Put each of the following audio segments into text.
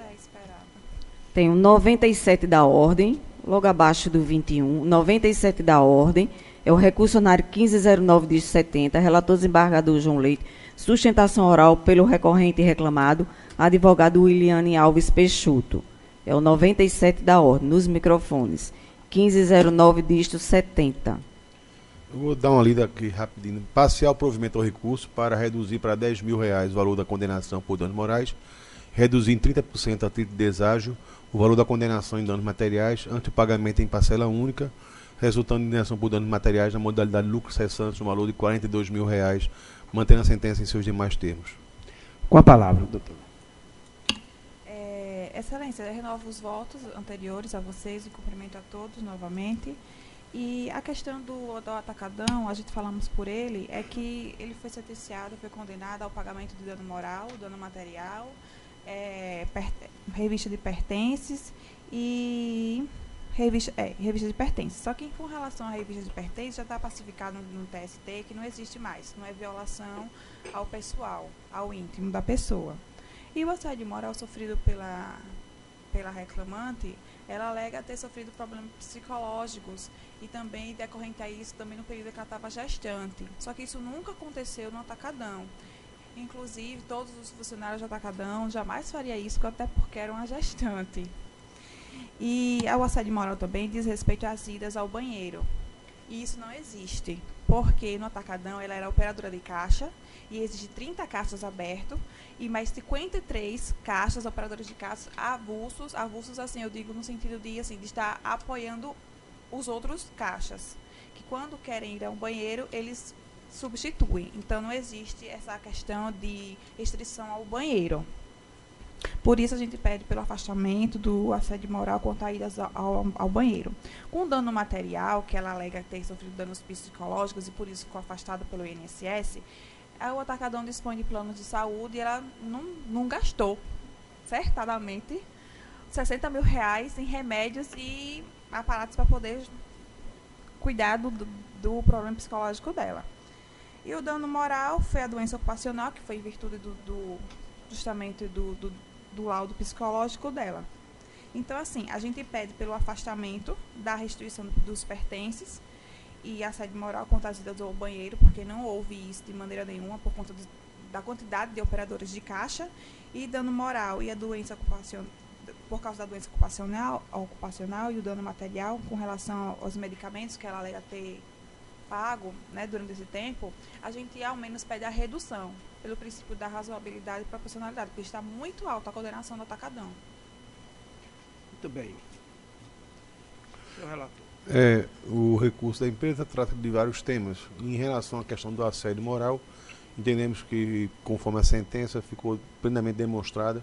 Tem o 97 da ordem, logo abaixo do 21, 97 da ordem, é o recursionário 1509 de 70, relator desembargador João Leite, sustentação oral pelo recorrente e reclamado, advogado Williane Alves Peixoto. É o 97 da ordem, nos microfones. 1509 dígito 70. Eu vou dar uma lida aqui rapidinho. Parcial provimento ao recurso para reduzir para R$10.000 o valor da condenação por danos morais, reduzir em 30% a título de deságio o valor da condenação em danos materiais ante o pagamento em parcela única, resultando em condenação por danos materiais na modalidade lucro cessante no valor de R$42.000, mantendo a sentença em seus demais termos. Com a palavra, doutor. Excelência, eu renovo os votos anteriores a vocês e cumprimento a todos novamente. E a questão do atacadão, a gente falamos por ele, é que ele foi sentenciado, foi condenado ao pagamento de dano moral, dano material, revista de pertences e revista de pertences. Só que com relação à revista de pertences, já está pacificado no TST que não existe mais, não é violação ao pessoal, ao íntimo da pessoa. E o assédio moral sofrido pela reclamante, ela alega ter sofrido problemas psicológicos e também decorrente a isso também no período que ela estava gestante. Só que isso nunca aconteceu no atacadão. Inclusive, todos os funcionários do atacadão jamais faria isso, até porque era uma gestante. E o assédio moral também diz respeito às idas ao banheiro. E isso não existe, porque no atacadão ela era operadora de caixa e exige 30 caixas abertas e mais 53 caixas, operadores de caixa avulsos assim, eu digo no sentido de, assim, de estar apoiando os outros caixas, que quando querem ir ao banheiro, eles substituem. Então, não existe essa questão de restrição ao banheiro. Por isso, a gente pede pelo afastamento do assédio moral quanto a idas ao banheiro. Com dano material, que ela alega ter sofrido danos psicológicos e por isso ficou afastada pelo INSS, o atacadão dispõe de planos de saúde e ela não gastou, certamente, R$60.000 em remédios e aparatos para poder cuidar do problema psicológico dela. E o dano moral foi a doença ocupacional, que foi em virtude justamente do laudo psicológico dela. Então, assim, a gente pede pelo afastamento da restituição dos pertences e assédio moral contra as idas ao banheiro, porque não houve isso de maneira nenhuma por conta da quantidade de operadores de caixa, e dano moral e a doença ocupacional, por causa da doença ocupacional e o dano material com relação aos medicamentos que ela alega ter pago, né, durante esse tempo, a gente ao menos pede a redução, pelo princípio da razoabilidade e proporcionalidade, porque está muito alta a condenação do atacadão. Muito bem. Seu relator. O recurso da empresa trata de vários temas. Em relação à questão do assédio moral, entendemos que, conforme a sentença, ficou plenamente demonstrada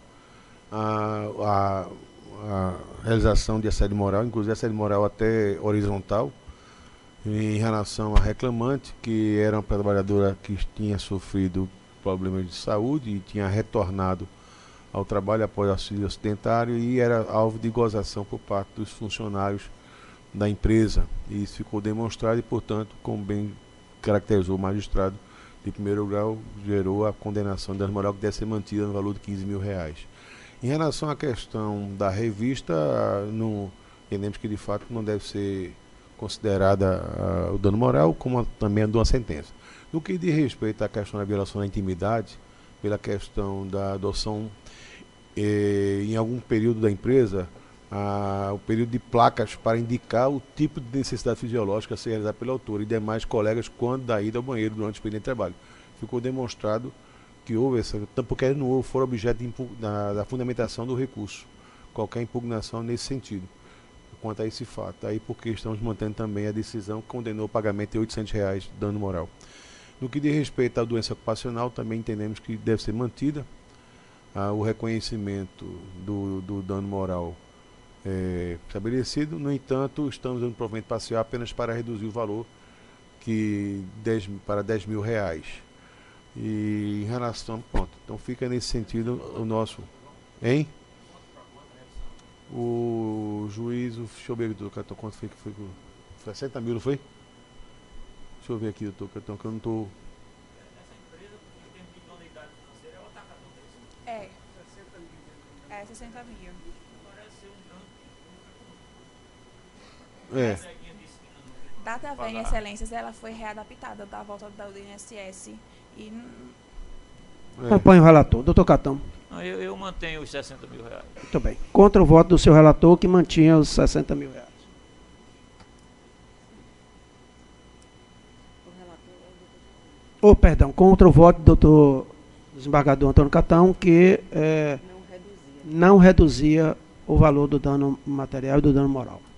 a realização de assédio moral, inclusive assédio moral até horizontal, em relação à reclamante, que era uma trabalhadora que tinha sofrido problemas de saúde e tinha retornado ao trabalho após auxílio acidentário e era alvo de gozação por parte dos funcionários da empresa. E isso ficou demonstrado e, portanto, como bem caracterizou o magistrado de primeiro grau, gerou a condenação de dano moral que deve ser mantida no valor de R$15.000. Em relação à questão da revista, entendemos que de fato não deve ser considerada o dano moral, como também a de uma sentença. No que diz respeito à questão da violação da intimidade, pela questão da adoção em algum período da empresa, o período de placas para indicar o tipo de necessidade fisiológica a ser realizada pelo autor e demais colegas quando da ida ao banheiro durante o expediente de trabalho. Ficou demonstrado que houve essa, porque não for objeto da fundamentação do recurso, qualquer impugnação nesse sentido, quanto a esse fato. Aí porque estamos mantendo também a decisão que condenou o pagamento de R$800 de dano moral. No que diz respeito à doença ocupacional, também entendemos que deve ser mantida o reconhecimento do dano moral estabelecido. No entanto, estamos dando provimento parcial apenas para reduzir o valor para R$10.000. E em relação, pronto, então fica nesse sentido o nosso, hein? O juízo, deixa eu ver aqui, doutor, quanto foi que foi? 60 mil, não foi? Deixa eu ver aqui, doutor, que eu não estou... É é 60 mil. É. Data Vênia, Excelências, ela foi readaptada da volta do INSS e Acompanhe o relator. Doutor Catão. Não, eu mantenho os 60 mil reais. Muito bem. Contra o voto do seu relator, que mantinha os 60 mil reais. Perdão, contra o voto do doutor desembargador Antônio Catão, que não reduzia o valor do dano material e do dano moral.